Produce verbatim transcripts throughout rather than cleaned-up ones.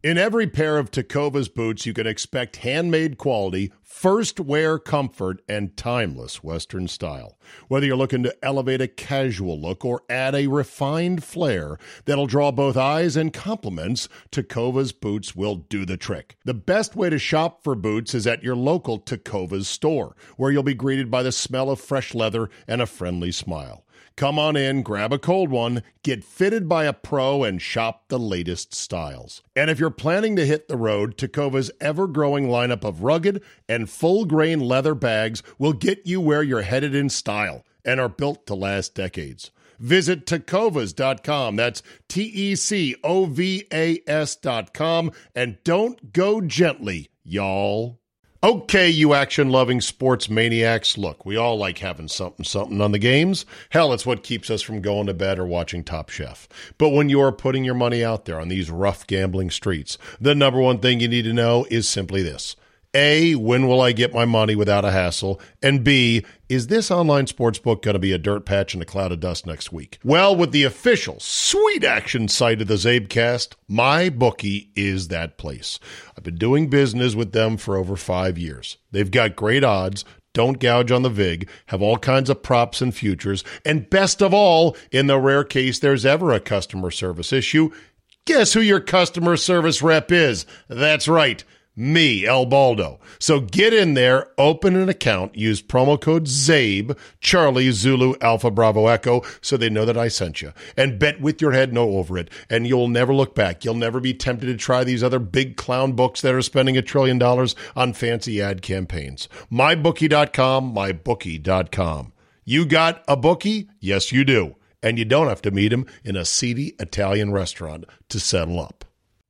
In every pair of Tecovas boots, you can expect handmade quality, first wear comfort, and timeless Western style. Whether you're looking to elevate a casual look or add a refined flair that'll draw both eyes and compliments, Tecovas boots will do the trick. The best way to shop for boots is at your local Tecovas store, where you'll be greeted by the smell of fresh leather and a friendly smile. Come on in, grab a cold one, get fitted by a pro, and shop the latest styles. And if you're planning to hit the road, Tecovas' ever-growing lineup of rugged and full-grain leather bags will get you where you're headed in style and are built to last decades. Visit tecovas dot com. That's T E C O V A S dot com. And don't go gently, y'all. Okay, you action-loving sports maniacs, look, we all like having something-something on the games. Hell, it's what keeps us from going to bed or watching Top Chef. But when you're putting your money out there on these rough gambling streets, the number one thing you need to know is simply this. A, when will I get my money without a hassle? And B, is this online sportsbook going to be a dirt patch and a cloud of dust next week? Well, with the official sweet action site of the Zabecast, MyBookie is that place. I've been doing business with them for over five years. They've got great odds, don't gouge on the vig, have all kinds of props and futures, and best of all, in the rare case there's ever a customer service issue, guess who your customer service rep is? That's right. Me, El Baldo. So get in there, open an account, use promo code ZABE, Charlie, Zulu, Alpha, Bravo, Echo, so they know that I sent you. And bet with your head no over it, and you'll never look back. You'll never be tempted to try these other big clown books that are spending a trillion dollars on fancy ad campaigns. my bookie dot com, my bookie dot com. You got a bookie? Yes, you do. And you don't have to meet him in a seedy Italian restaurant to settle up.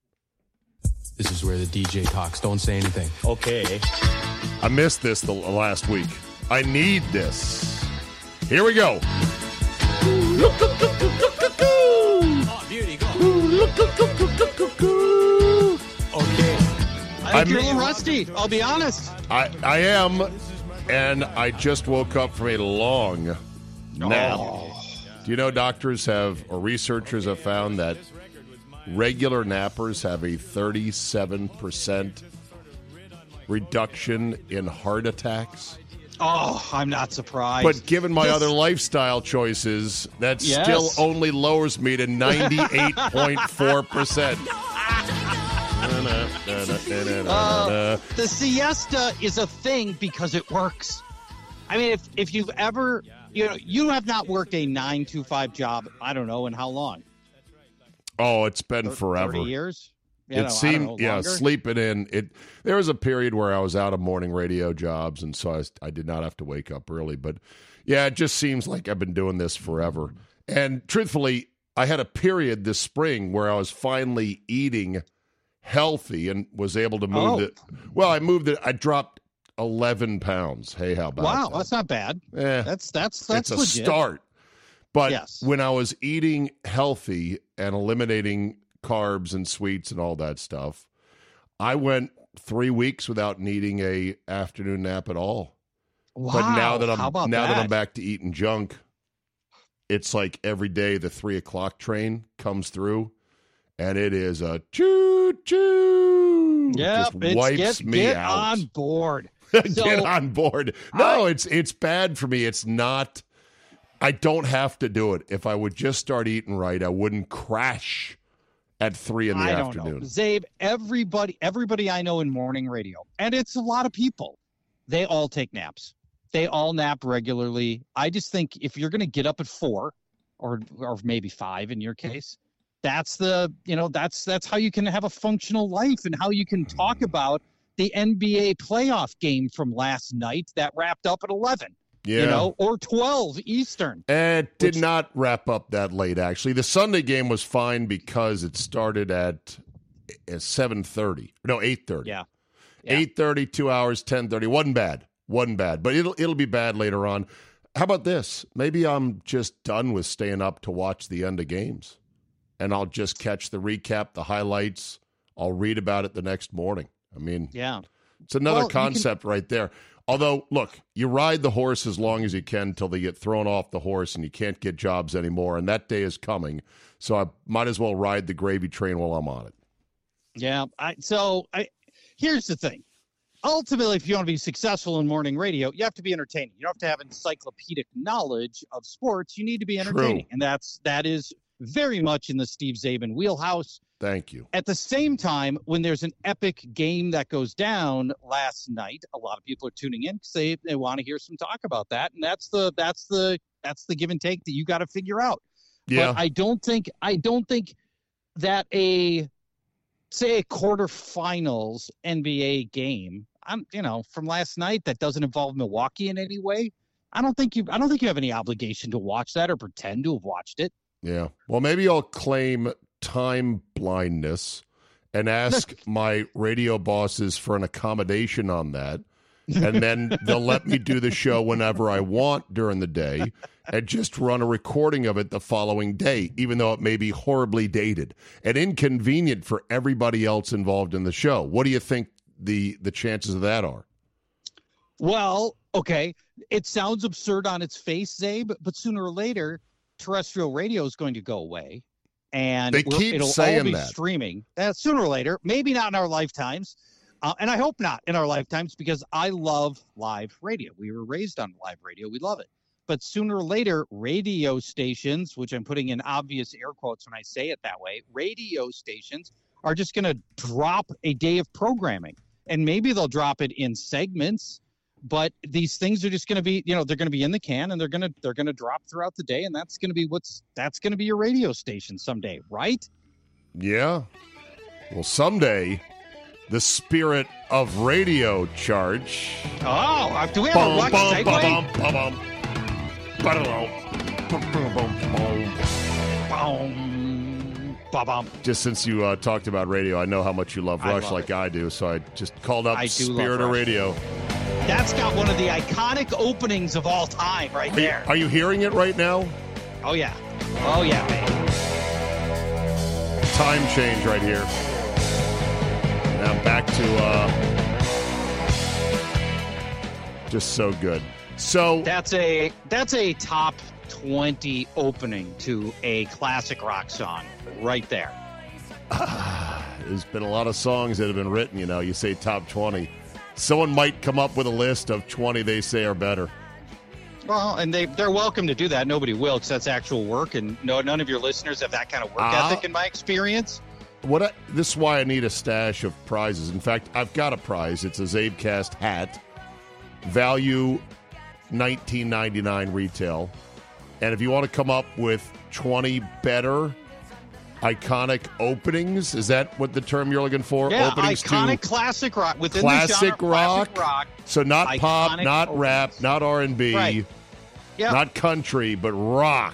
This is where the D J talks. Don't say anything. Okay. I missed this the last week. I need this. Here we go. Oh, beauty, go. Okay. I think you're a little rusty, I'll be honest. I, I am, and I just woke up from a long nap. Oh. Do you know doctors have, or researchers have found that regular nappers have a thirty-seven percent reduction in heart attacks? Oh, I'm not surprised. But given my This- other lifestyle choices, that Yes. still only lowers me to ninety-eight point four percent. Uh, the siesta is a thing because it works. I mean, if if you've ever, you know, you have not worked a nine to five job, I don't know in how long. Oh, it's been forever. thirty years? You It know, seemed, I don't know, yeah, longer? sleeping in. It. There was a period where I was out of morning radio jobs, and so I, was- I did not have to wake up early. But, yeah, it just seems like I've been doing this forever. And truthfully, I had a period this spring where I was finally eating healthy and was able to move Oh. it. Well, I moved it. I dropped eleven pounds. Hey, how about Wow, that? that's not bad. Eh, That's that's that's it's a legit. start. But Yes. when I was eating healthy and eliminating carbs and sweets and all that stuff, I went three weeks without needing a afternoon nap at all. Wow. But now that I'm how about now that? that I'm back to eating junk, it's like every day the three o'clock train comes through, and it is a choo choo. Yeah, just it's wipes get, me get out. on board. Get So- on board. No, it's it's bad for me. It's not. I don't have to do it. If I would just start eating right, I wouldn't crash at three in the I afternoon. don't know. Zabe, everybody everybody I know in morning radio, and it's a lot of people, they all take naps. They all nap regularly. I just think if you're going to get up at four or or maybe five in your case, that's the, you know, that's that's how you can have a functional life and how you can talk about the N B A playoff game from last night that wrapped up at eleven. Yeah. You know, or twelve Eastern. It did Which- not wrap up that late, actually. The Sunday game was fine because it started at seven thirty. No, eight thirty. Yeah. Yeah. eight thirty, two hours, ten thirty. Wasn't bad. Wasn't bad. But it'll it'll be bad later on. How about this? Maybe I'm just done with staying up to watch the end of games. And I'll just catch the recap, the highlights. I'll read about it the next morning. I mean, Yeah. it's another Well, you can- concept right there. Although, look, you ride the horse as long as you can until they get thrown off the horse and you can't get jobs anymore, and that day is coming. So I might as well ride the gravy train while I'm on it. Yeah. I, so I, here's the thing. Ultimately, if you want to be successful in morning radio, you have to be entertaining. You don't have to have encyclopedic knowledge of sports. You need to be entertaining. True. And that's that is very much in the Steve Zabin wheelhouse. Thank you. At the same time, when there's an epic game that goes down last night, a lot of people are tuning in because they, they want to hear some talk about that. And that's the that's the that's the give and take that you got to figure out. Yeah. But I don't think I don't think that a say a quarterfinals N B A game, I'm you know, from last night that doesn't involve Milwaukee in any way. I don't think you I don't think you have any obligation to watch that or pretend to have watched it. Yeah. Well, maybe I'll claim time blindness and ask my radio bosses for an accommodation on that. And then they'll let me do the show whenever I want during the day and just run a recording of it the following day, even though it may be horribly dated and inconvenient for everybody else involved in the show. What do you think the, the chances of that are? Well, okay. It sounds absurd on its face, Zabe, but sooner or later, terrestrial radio is going to go away. And they we'll, keep it'll saying all be that. streaming uh, sooner or later, maybe not in our lifetimes. Uh, and I hope not in our lifetimes because I love live radio. We were raised on live radio. We love it. But sooner or later, radio stations, which I'm putting in obvious air quotes when I say it that way, radio stations are just going to drop a day of programming. And maybe they'll drop it in segments. But these things are just going to be, you know, they're going to be in the can and they're going to they're going to drop throughout the day. And that's going to be what's that's going to be your radio station someday. Right. Yeah. Well, someday the spirit of radio charge. Oh, do we have a rock segue? Just since you uh, talked about radio, I know how much you love Rush love like it. I do. So I just called up I do Spirit love of Rush. Radio. That's got one of the iconic openings of all time right Are you, there. are you hearing it right now? Oh, yeah. Oh, yeah, man. Time change right here. Now back to uh, just so good. So That's a that's a top twenty opening to a classic rock song right there. there's been a lot of songs that have been written. You know, you say top twenty. Someone might come up with a list of twenty they say are better. Well, and they, they're welcome to do that. Nobody will because that's actual work, and no, none of your listeners have that kind of work Uh, ethic in my experience. What I, this is why I need a stash of prizes. In fact, I've got a prize. It's a Zabecast hat. Value nineteen ninety-nine retail. And if you want to come up with twenty better iconic openings, is that what the term you're looking for? Yeah, openings iconic to classic rock within classic the genre, rock. classic rock. So not pop, Iconic not openings. rap, not R and B, Right. Yeah. not country, but rock.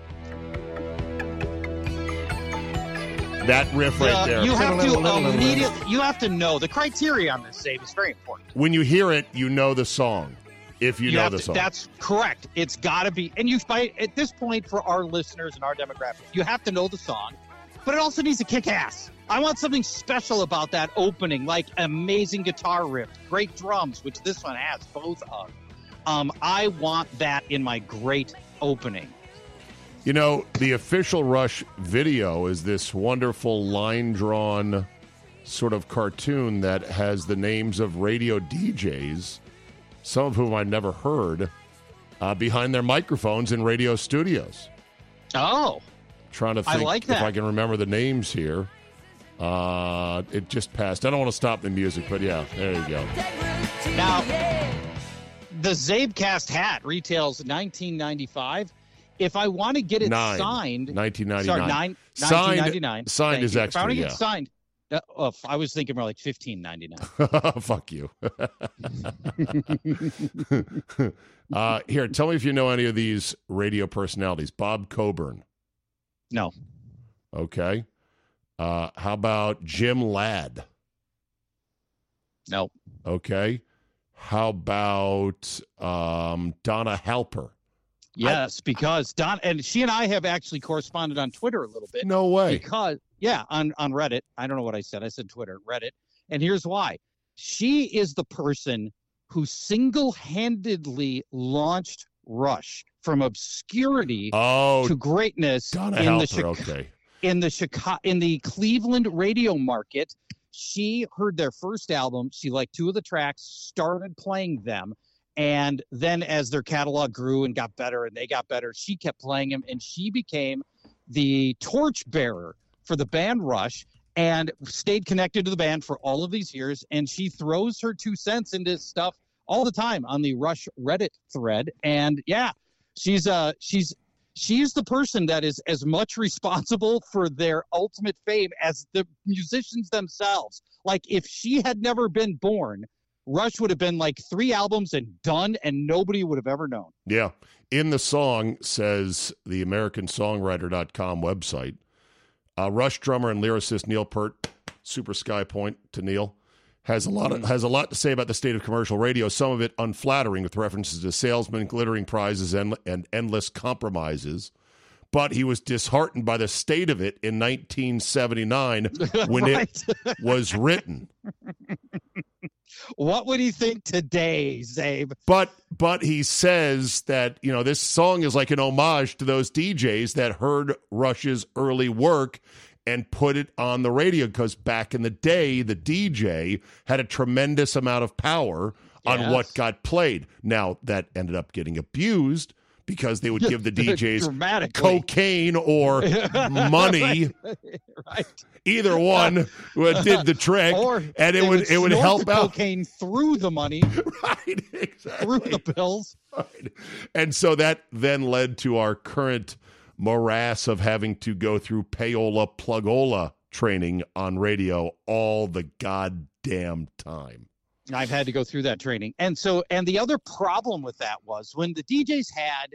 That riff right Uh, there. you have to immediately. You have to know the criteria on this save is very important. When you hear it, you know the song. If you, know have the to- song. That's correct. It's got to be, and you by at this point for our listeners and our demographic, you have to know the song, but it also needs to kick ass. I want something special about that opening, like amazing guitar riff, great drums, which this one has both of. Um, I want that in my great opening. You know, the official Rush video is this wonderful line-drawn sort of cartoon that has the names of radio D Js, some of whom I've never heard, uh, behind their microphones in radio studios. Oh, Trying to I think like if that. I can remember the names here. Uh, it just passed. I don't want to stop the music, but yeah, there you go. now the Zabecast hat retails nineteen ninety-five. If I want to get it Nine. signed, nineteen ninety-nine. sorry, nine, Signed- nineteen ninety-nine. signed Thank is you. extra, If I want to yeah. get signed, uh, oh, I was thinking more like fifteen ninety-nine. Fuck you. uh, here, tell me if you know any of these radio personalities. Bob Coburn. No. Okay. Uh, how about Jim Ladd? No. Okay. How about um, Donna Halper? Yes, because Don and she and I have actually corresponded on Twitter a little bit. No way. Because yeah, on on Reddit. I don't know what I said. I said Twitter, Reddit. And here's why. She is the person who single-handedly launched Rush from obscurity Oh, to greatness Donna in the Halper. Chica- Okay. in the Chicago in the Cleveland radio market. She heard their first album. She liked two of the tracks, started playing them. And then as their catalog grew and got better and they got better, she kept playing them. And she became the torchbearer for the band Rush and stayed connected to the band for all of these years. And she throws her two cents into stuff all the time on the Rush Reddit thread. And yeah, she's uh she's she's the person that is as much responsible for their ultimate fame as the musicians themselves. Like if she had never been born, Rush would have been like three albums and done, and nobody would have ever known. Yeah. In the song, says the American Songwriter dot com website, uh, Rush drummer and lyricist Neil Peart, Super Sky Point to Neil, has a lot of, has a lot to say about the state of commercial radio, some of it unflattering with references to salesmen, glittering prizes, and, and endless compromises. But he was disheartened by the state of it in nineteen seventy-nine when Right. it was written. What would he think today, Zabe? But but he says that, you know, this song is like an homage to those D Js that heard Rush's early work and put it on the radio, because back in the day, the D J had a tremendous amount of power on Yes. what got played. Now, that ended up getting abused because they would give the D Js Dramatically. cocaine or money. Right. Either one did the trick, Or and it they would, it would snort help the out. cocaine through the money, Right, exactly. through the bills. Right. And so that then led to our current morass of having to go through payola plugola training on radio all the goddamn time. I've had to go through that training. And so, and the other problem with that was when the D Js had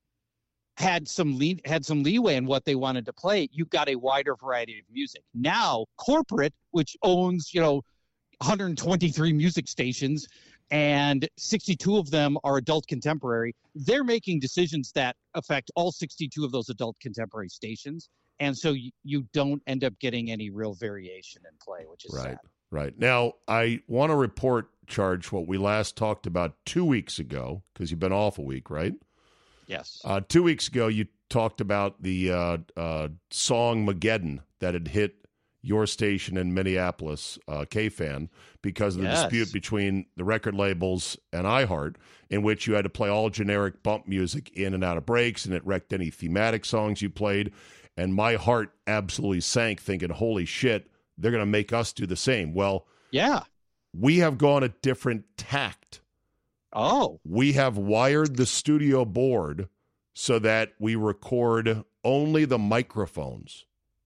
had some lead, had some leeway in what they wanted to play, you got a wider variety of music. Now, corporate, which owns, you know, one hundred twenty-three music stations and sixty-two of them are adult contemporary, they're making decisions that affect all sixty-two of those adult contemporary stations. And so you, you don't end up getting any real variation in play, which is Right. sad. Right. Now, I want to report, Charge, what we last talked about two weeks ago, because you've been off a week, right? Yes. Uh, two weeks ago, you talked about the uh, uh, song Mageddon that had hit your station in Minneapolis, uh, K-Fan, because of the Yes. dispute between the record labels and iHeart, in which you had to play all generic bump music in and out of breaks, and it wrecked any thematic songs you played. And my heart absolutely sank thinking, holy shit, they're going to make us do the same. Well, Yeah. we have gone a different tact. Oh. We have wired the studio board so that we record only the microphones,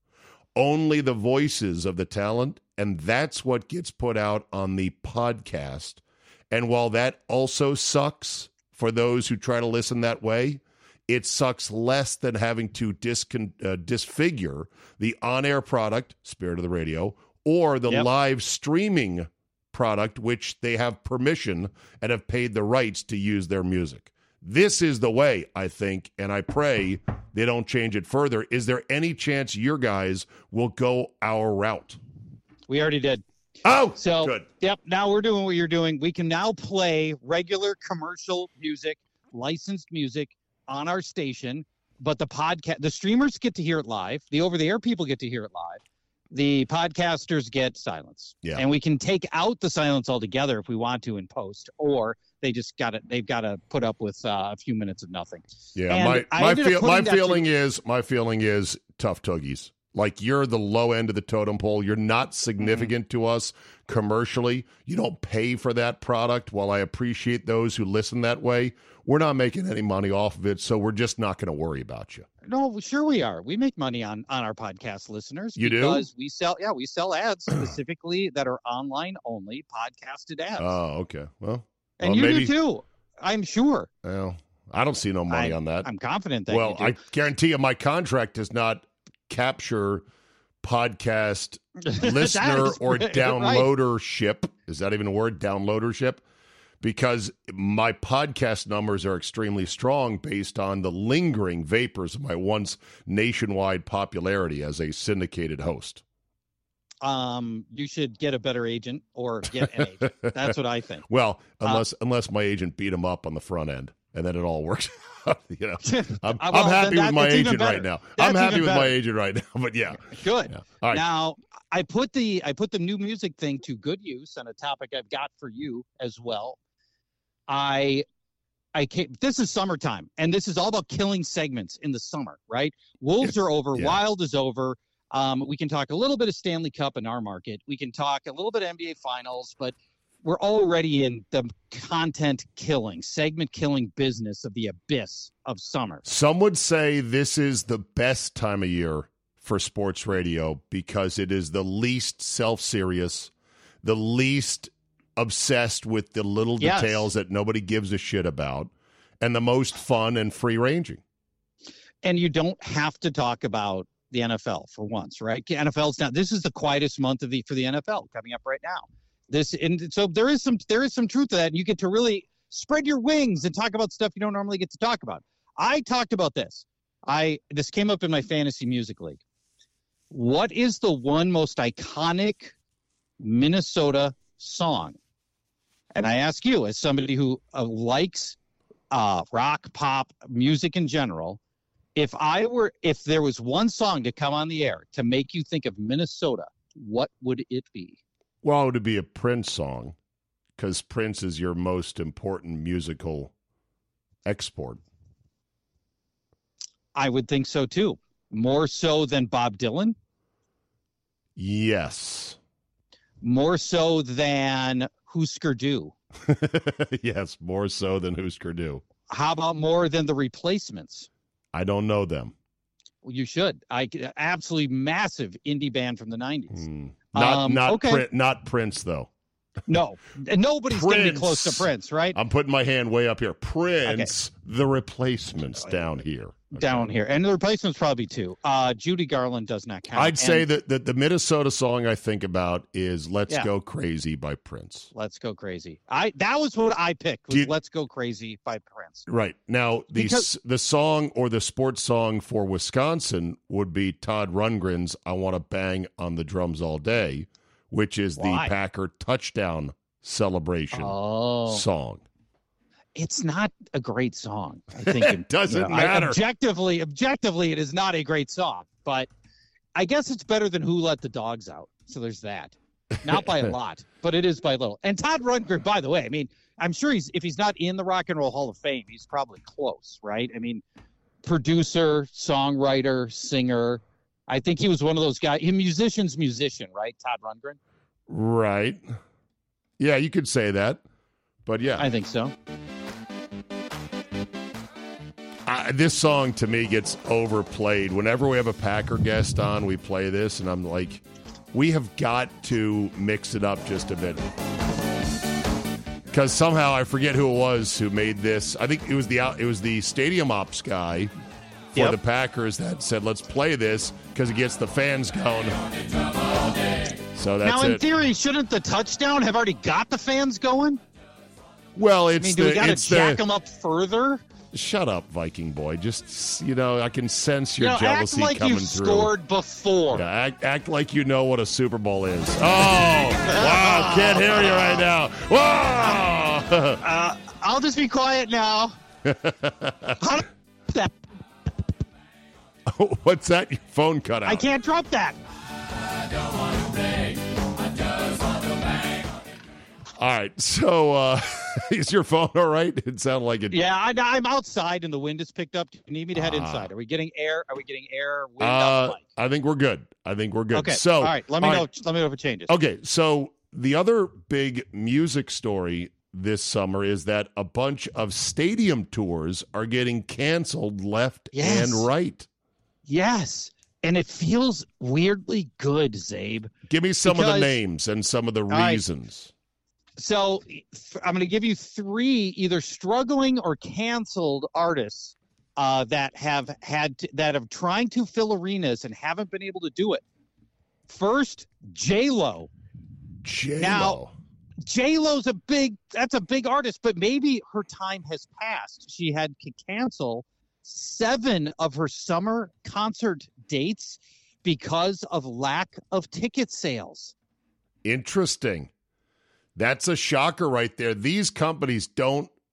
only the voices of the talent, and that's what gets put out on the podcast. And while that also sucks for those who try to listen that way, it sucks less than having to discon- uh, disfigure the on-air product, Spirit of the Radio, or the Yep. live streaming product, which they have permission and have paid the rights to use their music. This is the way, I think, and I pray they don't change it further. Is there any chance your guys will go our route? We already did. Oh, So, good. yep, now we're doing what you're doing. We can now play regular commercial music, licensed music on our station, but the podcast, the streamers get to hear it live. The over-the-air people get to hear it live. The podcasters get silence. Yeah. And we can take out the silence altogether if we want to in post, or they just got to, they've got to put up with uh, a few minutes of nothing. Yeah, And my I my, ended up feel, putting my that feeling to- is my feeling is tough toogies. Like, you're the low end of the totem pole. You're not significant Mm-hmm. to us commercially. You don't pay for that product. While I appreciate those who listen that way, we're not making any money off of it, so we're just not going to worry about you. No, sure we are. We make money on on our podcast listeners. You do? Because we sell, yeah, we sell ads specifically that are online only, podcasted ads. Oh, okay. Well, and well, you maybe, do too. I'm sure. Well, I don't see no money I- on that. I'm confident that Well, you do. I guarantee you my contract does not capture podcast listener That is or right. downloadership. Is that even a word? Downloadership? Because my podcast numbers are extremely strong based on the lingering vapors of my once nationwide popularity as a syndicated host. Um, you should get a better agent or get an agent. That's what I think. Well, unless uh, unless my agent beat him up on the front end. and then it all works out. You know, I'm, Well, I'm happy then with my that's even agent better. right now. That's I'm happy even with my better. agent right now. But yeah, Good. yeah. All right. Now I put the I put the new music thing to good use on a topic I've got for you as well. I I came, this is summertime, and this is all about killing segments in the summer, right? Wolves are over, Yeah. Wild is over. Um, we can talk a little bit of Stanley Cup in our market. We can talk a little bit of N B A Finals, but we're already in the content killing, segment killing business of the abyss of summer. Some would say this is the best time of year for sports radio because it is the least self-serious, the least obsessed with the little Yes. details that nobody gives a shit about, and the most fun and free-ranging. And you don't have to talk about the N F L for once, right? N F L's now. This is the quietest month of the for the N F L coming up right now. This and so there is some there is some truth to that. And you get to really spread your wings and talk about stuff you don't normally get to talk about. I talked about this. I this came up in my fantasy music league. What is the one most iconic Minnesota song? And I ask you, as somebody who uh, likes uh, rock, pop, music in general, if I were, if there was one song to come on the air to make you think of Minnesota, what would it be? Well, it would be a Prince song because Prince is your most important musical export. I would think so too. More so than Bob Dylan, Yes. more so than Husker Du. Yes, more so than Husker Du. How about more than the Replacements? I don't know them. Well, you should. I absolutely massive indie band from the nineties. Hmm. Not Um, not okay. Prin- not Prince though. No, and nobody's going to be Prince. close to Prince, right? I'm putting my hand way up here. Prince, the Replacements down here. Okay. Down here, and the Replacements probably too. Uh, Judy Garland does not count. I'd say And that, that the Minnesota song I think about is "Let's Yeah. Go Crazy" by Prince. Let's Go Crazy. I that was what I picked. Was Do you- Let's Go Crazy by Prince. Right now, the Because- s the song or the sports song for Wisconsin would be Todd Rundgren's "I Want to Bang on the Drums All Day," which is Why? the Packer touchdown celebration Oh, song. it's not a great song. I think It doesn't I- matter. objectively, objectively, it is not a great song, but I guess it's better than Who Let the Dogs Out. So there's that. Not by a lot, but it is by a little. And Todd Rundgren, by the way, I mean, I'm sure he's if he's not in the Rock and Roll Hall of Fame, he's probably close, right? I mean, producer, songwriter, singer. I think he was one of those guys. He musician's musician, right? Todd Rundgren. Right. Yeah, you could say that. But yeah, I think so. I, this song to me gets overplayed. Whenever we have a Packer guest on, we play this, and I'm like, we have got to mix it up just a bit. Because somehow I forget who it was who made this. I think it was the out- it was the stadium ops guy for Yep. the Packers that said, "Let's play this because it gets the fans going." So that's now, in it. theory, shouldn't the touchdown have already got the fans going? Well, I it's mean, do we the got to it's jack the them up further? shut up, Viking boy. Just you know, I can sense your You know, act jealousy like coming you through. scored before. Yeah, act, act like you know what a Super Bowl is. Oh, wow. Can't hear you right now. Whoa. Uh, I'll just be quiet now. How do- that? What's that? Your phone cut out. I can't drop that. All right. So uh, is your phone all right? It sounded like it. Yeah, I, I'm outside and the wind is picked up. Do you need me to head Ah. inside? Are we getting air? Are we getting air? Wind Uh, out the mic? I think we're good. I think we're good. Okay. So, all right. Let me all know. right. Let me know if it changes. Okay, so the other big music story this summer is that a bunch of stadium tours are getting canceled left Yes. and right. Yes, and it feels weirdly good, Zabe. Give me some of the Because- names and some of the right. reasons. So th- I'm going to give you three either struggling or canceled artists uh, that have had to, that have trying to fill arenas and haven't been able to do it. First, J Lo. J-Lo. Now- J Lo's a big that's a big artist, but maybe her time has passed. She had to cancel seven of her summer concert dates because of lack of ticket sales. Interesting. That's a shocker right there. These companies don't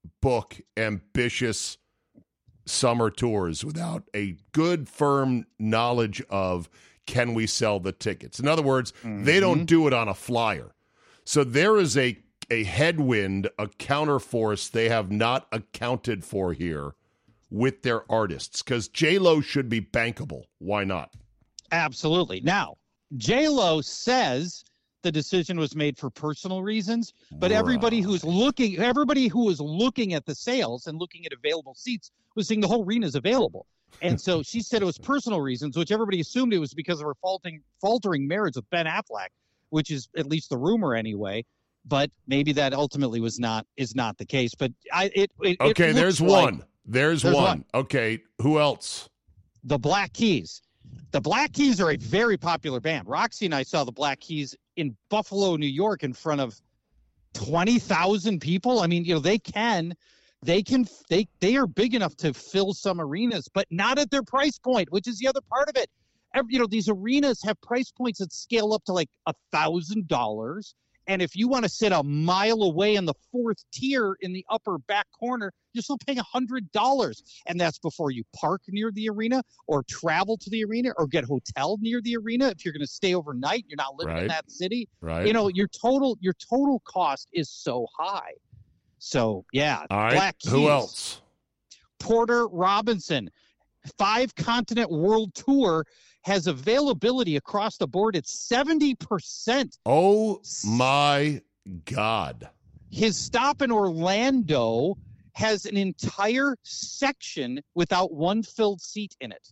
book ambitious summer tours without a good, firm knowledge of, can we sell the tickets? In other words, mm-hmm. they don't do it on a flyer. So there is a, a headwind, a counterforce they have not accounted for here with their artists, because J-Lo should be bankable. Why not? Absolutely. Now, J-Lo says the decision was made for personal reasons, but everybody who's looking, everybody who was looking at the sales and looking at available seats was seeing the whole arena is available. And so she said it was personal reasons, which everybody assumed it was because of her faltering, faltering marriage with Ben Affleck, which is at least the rumor anyway. But maybe that ultimately was not is not the case. But I it, it okay. It there's like, one. There's, there's one. one. Okay. Who else? The Black Keys. The Black Keys are a very popular band. Roxy and I saw the Black Keys in Buffalo, New York, in front of twenty thousand people. I mean, you know, they can, they can, they they are big enough to fill some arenas, but not at their price point, which is the other part of it. Every, you know, these arenas have price points that scale up to like a thousand dollars. And if you want to sit a mile away in the fourth tier in the upper back corner, you're still paying one hundred dollars. And that's before you park near the arena or travel to the arena or get hotel near the arena. If you're going to stay overnight, you're not living right. in that city. Right. You know, your total your total cost is so high. So, yeah. All right. Black Keys. Who else? Porter Robinson, five continent world tour, has availability across the board at seventy percent. Oh, my God. His stop in Orlando has an entire section without one filled seat in it.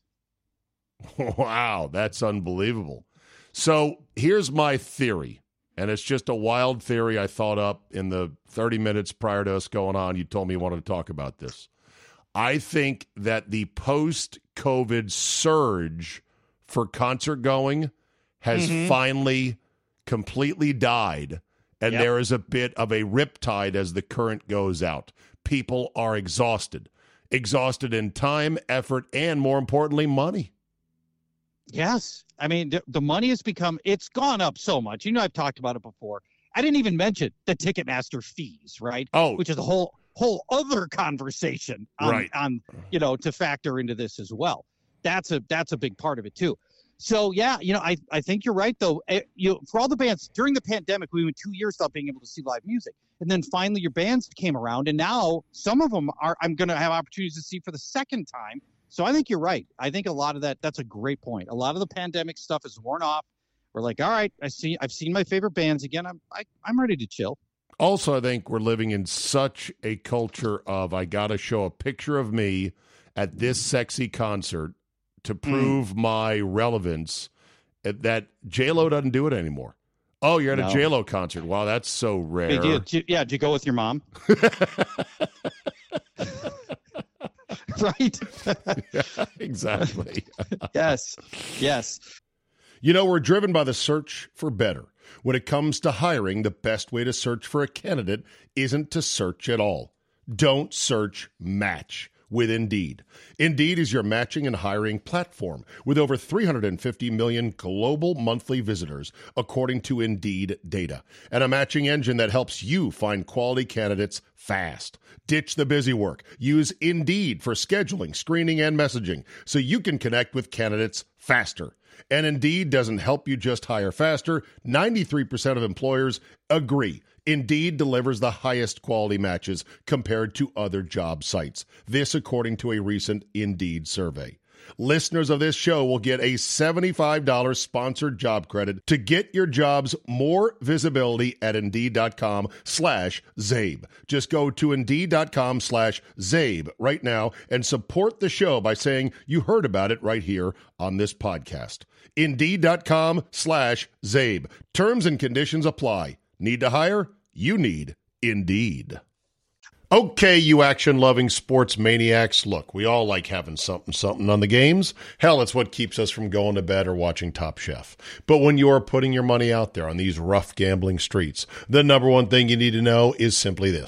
Wow, that's unbelievable. So here's my theory, and it's just a wild theory I thought up in the thirty minutes prior to us going on. You told me you wanted to talk about this. I think that the post-COVID surge for concert going has mm-hmm. finally completely died, and yep. there is a bit of a riptide as the current goes out. People are exhausted. Exhausted in time, effort, and more importantly, money. Yes. I mean, the, the money has become, it's gone up so much. You know, I've talked about it before. I didn't even mention the Ticketmaster fees, right? Oh. Which is a whole whole other conversation on, right. on, you know, to factor into this as well. That's a that's a big part of it too. So yeah, you know, I, I think you're right though. You know, for all the bands during the pandemic, we went two years without being able to see live music, and then finally your bands came around, and now some of them are I'm going to have opportunities to see for the second time. So I think you're right. I think a lot of that that's a great point. A lot of the pandemic stuff is worn off. We're like, all right, I see. I've seen my favorite bands again. I'm I, I'm ready to chill. Also, I think we're living in such a culture of I got to show a picture of me at this sexy concert to prove mm. my relevance, that J-Lo doesn't do it anymore. Oh, you're at no. a J-Lo concert. Wow, that's so rare. Hey, did you, yeah, did you go with your mom? Right? Yeah, exactly. Yes, yes. You know, we're driven by the search for better. When it comes to hiring, the best way to search for a candidate isn't to search at all. Don't search, match with Indeed. Indeed is your matching and hiring platform with over three hundred fifty million global monthly visitors, according to Indeed data, and a matching engine that helps you find quality candidates fast. Ditch the busy work. Use Indeed for scheduling, screening, and messaging so you can connect with candidates faster. And Indeed doesn't help you just hire faster. ninety-three percent of employers agree Indeed delivers the highest quality matches compared to other job sites. This according to a recent Indeed survey. Listeners of this show will get a seventy-five dollars sponsored job credit to get your jobs more visibility at Indeed.com slash Zabe. Just go to Indeed.com slash Zabe right now and support the show by saying you heard about it right here on this podcast. Indeed.com slash Zabe. Terms and conditions apply. Need to hire? You need Indeed. Okay, you action-loving sports maniacs, look, we all like having something, something on the games. Hell, it's what keeps us from going to bed or watching Top Chef. But when you're putting your money out there on these rough gambling streets, the number one thing you need to know is simply this.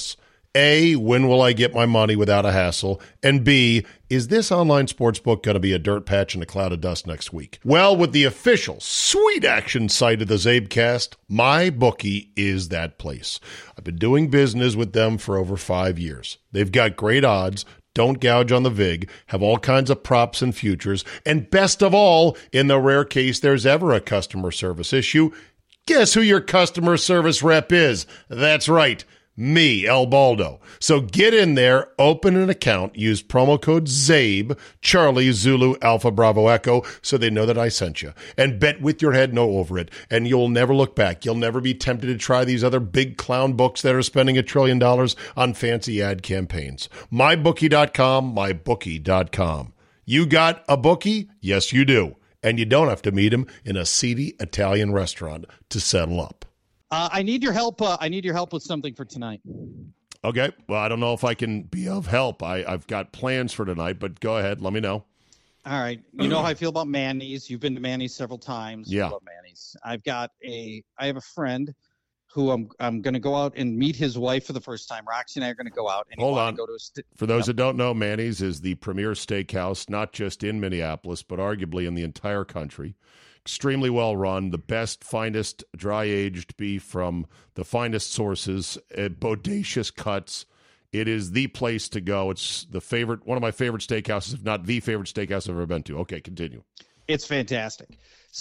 A, when will I get my money without a hassle? And B, is this online sportsbook going to be a dirt patch in a cloud of dust next week? Well, with the official sweet action site of the Zabecast, MyBookie is that place. I've been doing business with them for over five years. They've got great odds, don't gouge on the vig, have all kinds of props and futures, and best of all, in the rare case there's ever a customer service issue, guess who your customer service rep is? That's right. Me, El Baldo. So get in there, open an account, use promo code ZABE, Charlie, Zulu, Alpha, Bravo, Echo, so they know that I sent you. And bet with your head no over it, and you'll never look back. You'll never be tempted to try these other big clown books that are spending a trillion dollars on fancy ad campaigns. my bookie dot com, my bookie dot com. You got a bookie? Yes, you do. And you don't have to meet him in a seedy Italian restaurant to settle up. Uh, I need your help. Uh, I need your help with something for tonight. Okay. Well, I don't know if I can be of help. I, I've got plans for tonight, but go ahead. Let me know. All right. You know how I feel about Manny's. You've been to Manny's several times. Yeah. I love Manny's. I've got a. I have a friend who I'm. I'm going to go out and meet his wife for the first time. Roxy and I are going to go out. And Hold on. Go to a st- for those yep. that don't know, Manny's is the premier steakhouse, not just in Minneapolis, but arguably in the entire country. Extremely well run, the best, finest dry-aged beef from the finest sources, uh, bodacious cuts. It is the place to go. It's the favorite, one of my favorite steakhouses, if not the favorite steakhouse I've ever been to. Okay, continue. It's fantastic.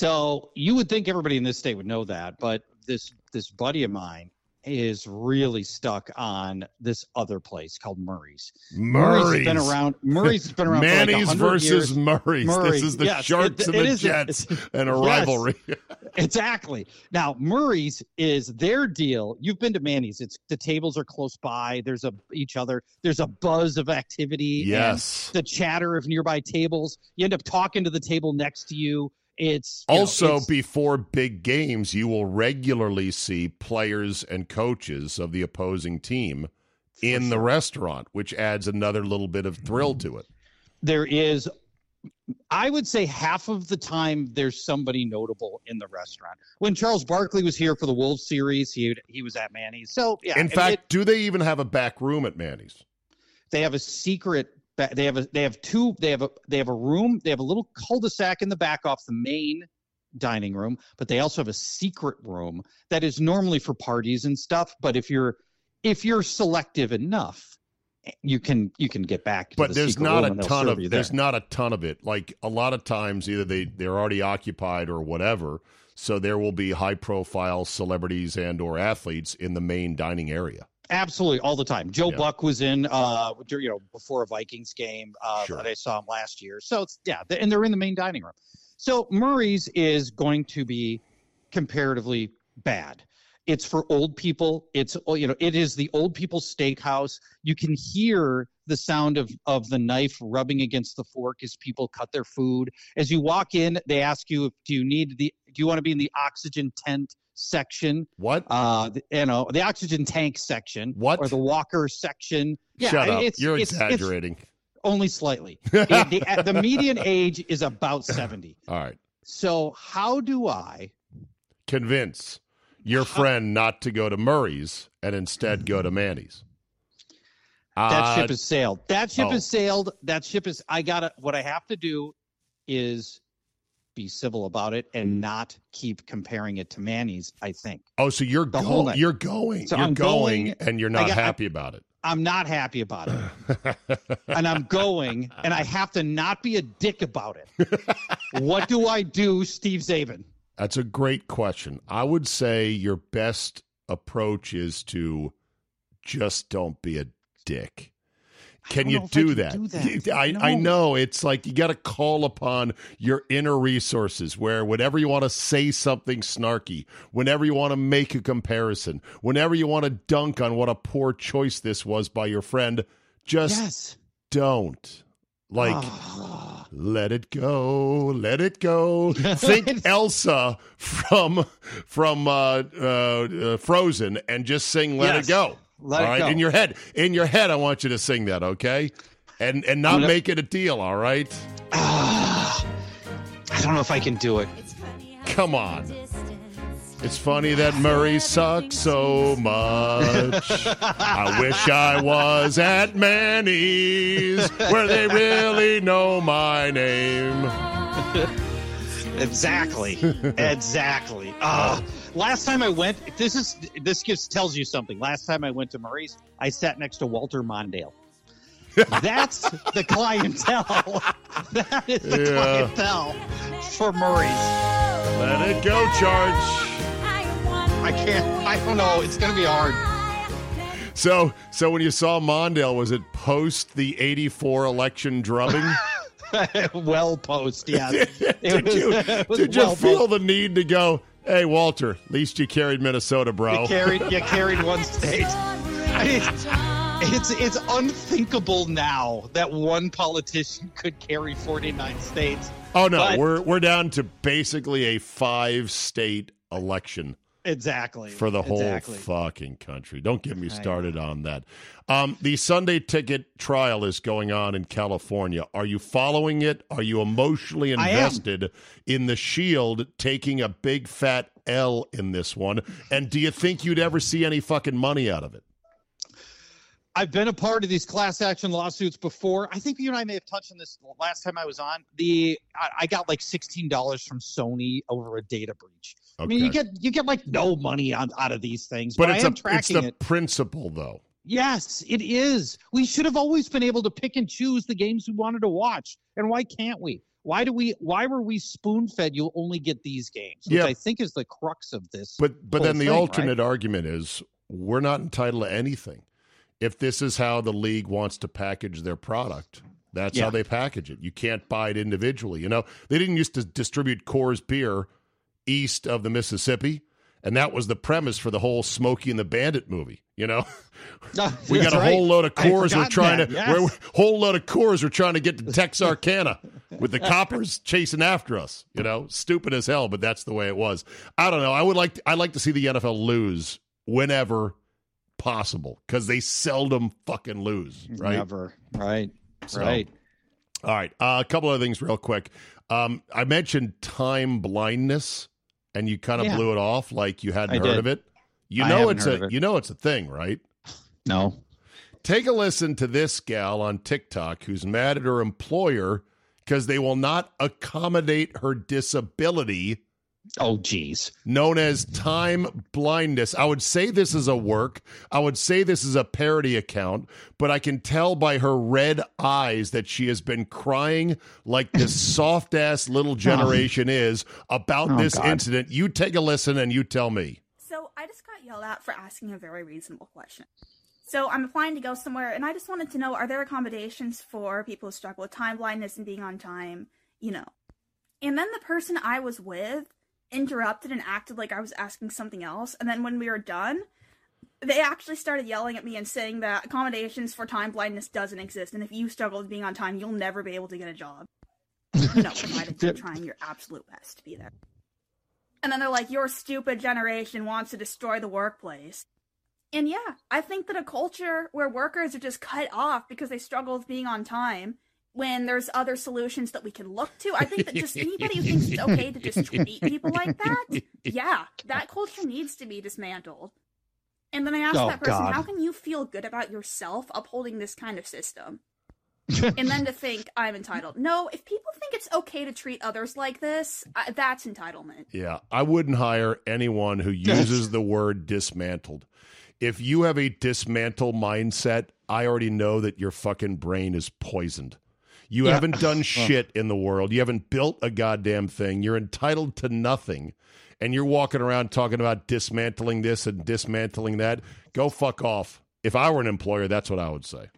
So you would think everybody in this state would know that, but this this buddy of mine is really stuck on this other place called Murray's. Murray's. Murray's has been around. Murray's has been around Manny's for like versus years. Murray's. Murray, This is the yes, Sharks it, and it the is, Jets and a yes, rivalry. Exactly. Now, Murray's is their deal. You've been to Manny's. It's the tables are close by. There's a each other. There's a buzz of activity. Yes. And the chatter of nearby tables. You end up talking to the table next to you. It's also know, it's, before big games, you will regularly see players and coaches of the opposing team in sure. the restaurant, which adds another little bit of thrill to it. There is, I would say, half of the time there's somebody notable in the restaurant. When Charles Barkley was here for the Wolves series, he he was at Manny's. So yeah. In fact, it, do they even have a back room at Manny's? They have a secret. They have a they have two they have a they have a room, they have a little cul-de-sac in the back off the main dining room, but they also have a secret room that is normally for parties and stuff, but if you're if you're selective enough, you can you can get back to but the there's secret not room a and ton of you there's there. not a ton of it. Like a lot of times either they they're already occupied or whatever, so there will be high profile celebrities and or athletes in the main dining area. Absolutely, all the time. Joe yeah. Buck was in, uh, you know, before a Vikings game uh, sure. that I saw him last year. So it's yeah, and they're in the main dining room. So Murray's is going to be comparatively bad. It's for old people. It's you know, it is the old people steakhouse. You can hear the sound of of the knife rubbing against the fork as people cut their food. As you walk in, they ask you, "Do you need the? Do you want to be in the oxygen tent section?" What? Uh, the, you know, the oxygen tank section. What? Or the walker section. Yeah, Shut up. It's, You're it's, exaggerating. It's only slightly. it, the, the median age is about seventy. All right. So how do I convince your friend not to go to Murray's and instead go to Manny's? That uh, ship has sailed. That ship oh. has sailed. That ship is. I gotta. What I have to do is be civil about it and not keep comparing it to Manny's. I think. Oh, so you're The whole go- night. you're going. So you're I'm going, going- and you're not got- happy about it. I'm not happy about it, and I'm going, and I have to not be a dick about it. What do I do, Steve Zabin? That's a great question. I would say your best approach is to just don't be a dick. Can you do that? do that. I, No. I know it's like you got to call upon your inner resources where whenever you want to say something snarky, whenever you want to make a comparison, whenever you want to dunk on what a poor choice this was by your friend, just Yes. don't. Like, Ah. let it go, let it go. Think Elsa from from uh, uh, uh, Frozen and just sing "Let Yes. It Go." Let all it right, go. in your head, in your head, I want you to sing that, okay? And and not gonna- make it a deal, all right? Ah. I don't know if I can do it. Come on. It's funny that Murray sucks so much. I wish I was at Manny's, where they really know my name. Exactly. Exactly. Uh, last time I went, this is this just tells you something. Last time I went to Murray's, I sat next to Walter Mondale. That's the clientele. That is the Yeah. clientele for Murray's. Let it go, Charge. I can't. I don't know. It's going to be hard. So, so when you saw Mondale, was it post the eighty-four election drubbing? Well post, yes. It did was- you, it was did you well feel post. the need to go, hey, Walter, at least you carried Minnesota, bro? You carried, you carried one state. I mean, it's it's unthinkable now that one politician could carry forty-nine states. oh, no, but- we're we're down to basically a five-state election. Exactly. For the whole exactly. fucking country. Don't get me started on that. Um, the Sunday ticket trial is going on in California. Are you following it? Are you emotionally I am. invested in the Shield taking a big fat L in this one? And do you think you'd ever see any fucking money out of it? I've been a part of these class action lawsuits before. I think you and I may have touched on this last time I was on. The I, I got like sixteen dollars from Sony over a data breach. I mean, you Okay. get you get like no money on, out of these things, But but, it's, I am a, it's tracking the it. principle, though. Yes, it is. We should have always been able to pick and choose the games we wanted to watch. And why can't we? Why do we why were we spoon-fed you'll only get these games? Which Yeah. I think is the crux of this. But but whole then the thing, alternate right? argument is we're not entitled to anything. If this is how the league wants to package their product, that's Yeah. how they package it. You can't buy it individually. You know, they didn't used to distribute Coors beer east of the Mississippi, and that was the premise for the whole Smokey and the Bandit movie. You know, we got That's a right. whole load of I Coors we're forgot trying that, to, yes. we're, whole load of Coors we're trying to get to Texarkana with the coppers chasing after us. You know, stupid as hell, but that's the way it was. I don't know. I would like to, I'd like to see the N F L lose whenever possible because they seldom fucking lose, right? Never. Right. So, Right. All right. Uh, a couple of things real quick. Um, I mentioned time blindness, and you kind of Yeah. blew it off like you hadn't I heard did. of it. You I know haven't it's heard a of it. you know it's a thing, right? No. Take a listen to this gal on TikTok who's mad at her employer because they will not accommodate her disability, Oh, geez. known as time blindness. I would say this is a work. I would say this is a parody account, but I can tell by her red eyes that she has been crying like this soft ass little generation is about Oh, this God. incident. You take a listen and you tell me. So I just got yelled at for asking a very reasonable question. So I'm applying to go somewhere, and I just wanted to know, are there accommodations for people who struggle with time blindness and being on time, you know? And then the person I was with interrupted and acted like I was asking something else, and then when we were done, they actually started yelling at me and saying that accommodations for time blindness doesn't exist, and if you struggle with being on time, you'll never be able to get a job. You know, provided you're trying your absolute best to be there. And then they're like, your stupid generation wants to destroy the workplace. And yeah, I think that a culture where workers are just cut off because they struggle with being on time, when there's other solutions that we can look to, I think that just anybody who thinks it's okay to just treat people like that, yeah, that culture needs to be dismantled. And then I asked Oh, that person, God. how can you feel good about yourself upholding this kind of system? And then to think I'm entitled. No, if people think it's okay to treat others like this, uh, that's entitlement. Yeah, I wouldn't hire anyone who uses the word dismantled. If you have a dismantle mindset, I already know that your fucking brain is poisoned. You Yeah. haven't done shit in the world. You haven't built a goddamn thing. You're entitled to nothing. And you're walking around talking about dismantling this and dismantling that. Go fuck off. If I were an employer, that's what I would say.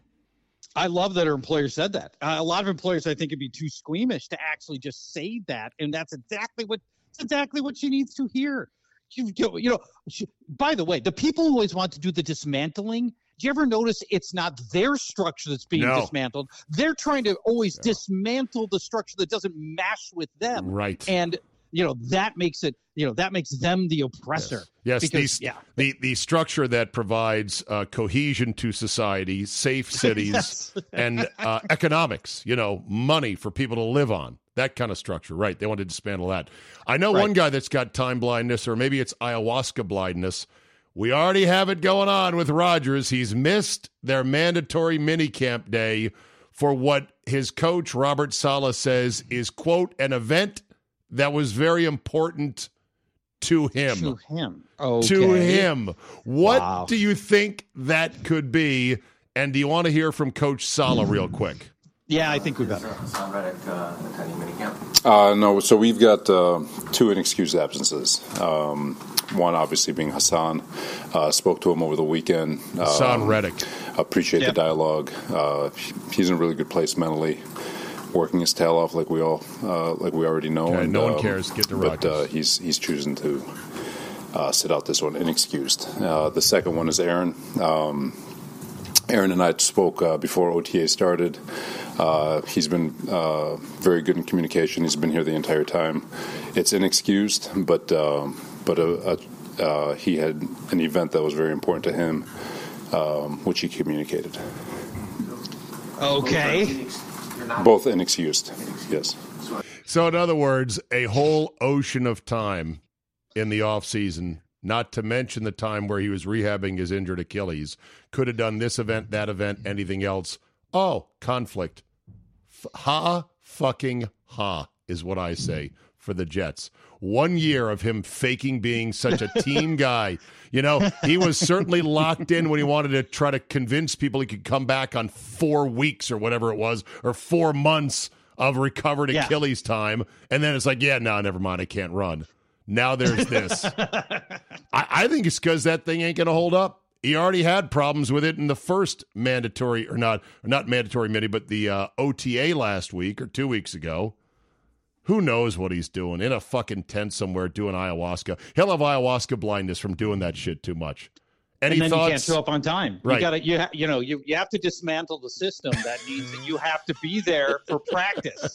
I love that her employer said that. Uh, a lot of employers, I think, would be too squeamish to actually just say that, and that's exactly what that's exactly what she needs to hear. You, you know, she, by the way, the people who always want to do the dismantling. Do you ever notice it's not their structure that's being No. dismantled? They're trying to always dismantle the structure that doesn't mash with them, Right. and you know that makes it. You know that makes them the oppressor. Yes, because, these, yeah. the, the structure that provides uh, cohesion to society, safe cities, Yes. and uh, economics, you know, money for people to live on. That kind of structure, right. They wanted to dismantle that. I know Right. one guy that's got time blindness, or maybe it's ayahuasca blindness. We already have it going on with Rodgers. He's missed their mandatory minicamp day for what his coach, Robert Saleh, says is, quote, an event that was very important to him. To him. Okay. To him. What Wow. do you think that could be? And do you want to hear from Coach Saleh real quick? Yeah, I think we better. Hassan Reddick uh, attending minicamp? Uh, no, so we've got uh, two inexcused absences. Um, one obviously being Hassan. Uh, spoke to him over the weekend. Hassan um, Reddick. Appreciate Yep. the dialogue. Uh, he's in a really good place mentally, working his tail off like we all, uh, like we already know. Okay, and, no one um, cares. Get to But uh, Rodgers. he's he's choosing to uh, sit out this one, inexcused. Uh, the second one is Aaron. Um, Aaron and I spoke uh, before O T A started. Uh, he's been uh, very good in communication. He's been here the entire time. It's inexcused, but um, but uh, uh, he had an event that was very important to him, um, which he communicated. Okay. Both inexcused, yes. So, in other words, a whole ocean of time in the offseason, not to mention the time where he was rehabbing his injured Achilles, could have done this event, that event, anything else. Oh, conflict. F- ha fucking ha is what I say for the Jets. One year of him faking being such a team guy. You know, he was certainly locked in when he wanted to try to convince people he could come back on four weeks or whatever it was, or four months of recovered Yeah. Achilles time. And then it's like, yeah, no, never mind. I can't run. Now there's this. I, I think it's because that thing ain't going to hold up. He already had problems with it in the first mandatory, or not, or not mandatory mini, but the uh, O T A last week or two weeks ago. Who knows what he's doing in a fucking tent somewhere doing ayahuasca? He'll have ayahuasca blindness from doing that shit too much. Any and then thoughts? you can't show up on time. Right. You gotta, you, ha- you know, you, you have to dismantle the system. That means that you have to be there for practice.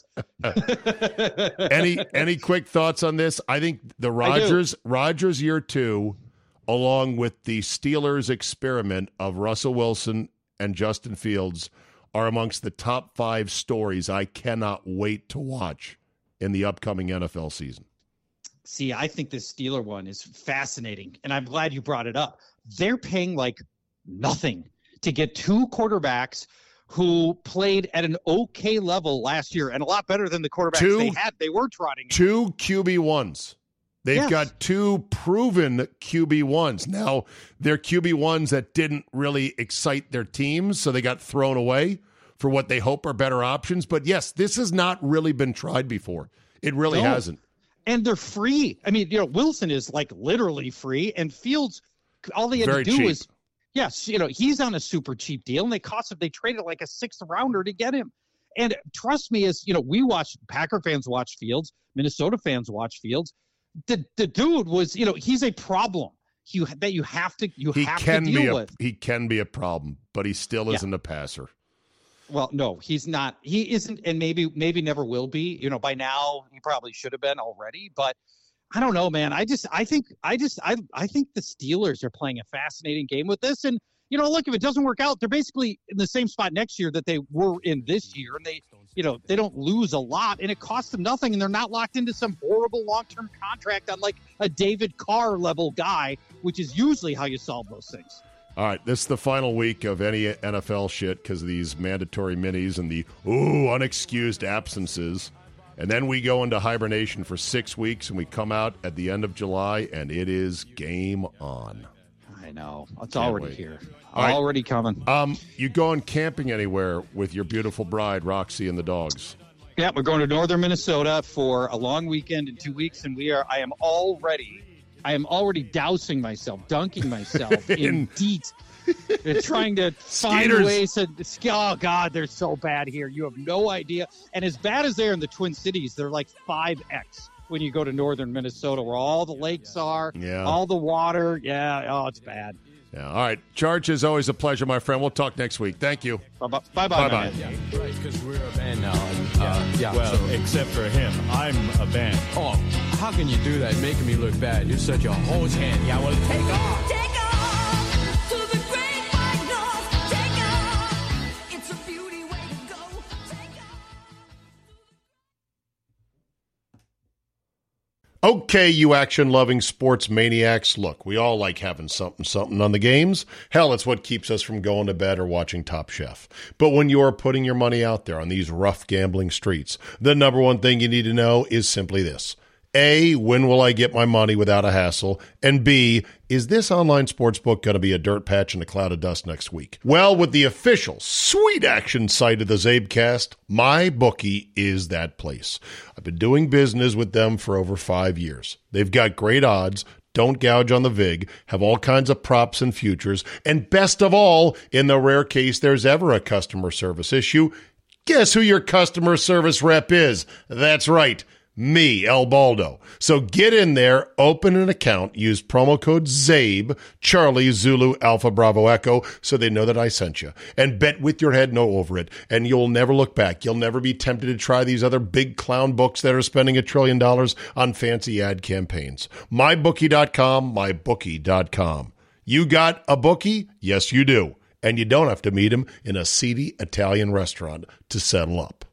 any any quick thoughts on this? I think the Rodgers Rodgers year two, along with the Steelers experiment of Russell Wilson and Justin Fields, are amongst the top five stories I cannot wait to watch in the upcoming N F L season. See, I think this Steeler one is fascinating, and I'm glad you brought it up. They're paying like nothing to get two quarterbacks who played at an okay level last year and a lot better than the quarterbacks Two- they had. They were trotting. Two Q B ones. They've Yes. got two proven Q B ones. Now, they're Q B ones that didn't really excite their teams, so they got thrown away for what they hope are better options. But yes, this has not really been tried before. It really No. hasn't. And they're free. I mean, you know, Wilson is like literally free, and Fields, all they had Very to do cheap. was, yes, you know, he's on a super cheap deal, and they cost him. They traded like a sixth rounder to get him. And trust me, as you know, we watch Packer fans watch Fields, Minnesota fans watch Fields. The the dude was, you know, he's a problem. You that you have to you He have can to be deal a with. he can be a problem, but he still Yeah. isn't a passer. Well, no, he's not. He isn't, and maybe maybe never will be. You know, by now he probably should have been already. But I don't know, man. I just I think I just I I think the Steelers are playing a fascinating game with this. And you know, look, if it doesn't work out, they're basically in the same spot next year that they were in this year, and they you know they don't lose a lot, and it costs them nothing, and they're not locked into some horrible long-term contract on like a David Carr level guy, which is usually how you solve those things. All right, this is the final week of any N F L shit because of these mandatory minis and the, ooh, unexcused absences. And then we go into hibernation for six weeks, and we come out at the end of July, and it is game on. I know it's Can't already wait. here, All right. already coming. Um, you going camping anywhere with your beautiful bride, Roxy, and the dogs? Yeah, we're going to northern Minnesota for a long weekend in two weeks, and we are. I am already, I am already dousing myself, dunking myself in, In- DEET, and trying to find Skeeters. ways to. Oh God, they're so bad here. You have no idea. And as bad as they are in the Twin Cities, they're like five x when you go to northern Minnesota, where all the lakes are, Yeah. all the water. Yeah, oh, it's bad. Yeah. All right. Charge is always a pleasure, my friend. We'll talk next week. Thank you. Bye bye. Bye Bye-bye. bye. Yeah, right, because we're a band now. And, uh, yeah, Well, so- except for him. I'm a band. oh, how can you do that, making me look bad? You're such a hose hand. Yeah, well, take off. Take off to the great white north. Take off. It's a beauty way to go. Take off. Okay, you action-loving sports maniacs, look, we all like having something-something on the games. Hell, it's what keeps us from going to bed or watching Top Chef. But when you are putting your money out there on these rough gambling streets, the number one thing you need to know is simply this. A, when will I get my money without a hassle? And B, is this online sportsbook going to be a dirt patch in a cloud of dust next week? Well, with the official sweet action site of the Zabecast, MyBookie is that place. I've been doing business with them for over five years. They've got great odds, don't gouge on the vig, have all kinds of props and futures, and best of all, in the rare case there's ever a customer service issue, guess who your customer service rep is? That's right. Me, El Baldo. So get in there, open an account, use promo code ZABE, Charlie, Zulu, Alpha, Bravo, Echo, so they know that I sent you. And bet with your head no over it, and you'll never look back. You'll never be tempted to try these other big clown books that are spending a trillion dollars on fancy ad campaigns. my bookie dot com, my bookie dot com. You got a bookie? Yes, you do. And you don't have to meet him in a seedy Italian restaurant to settle up.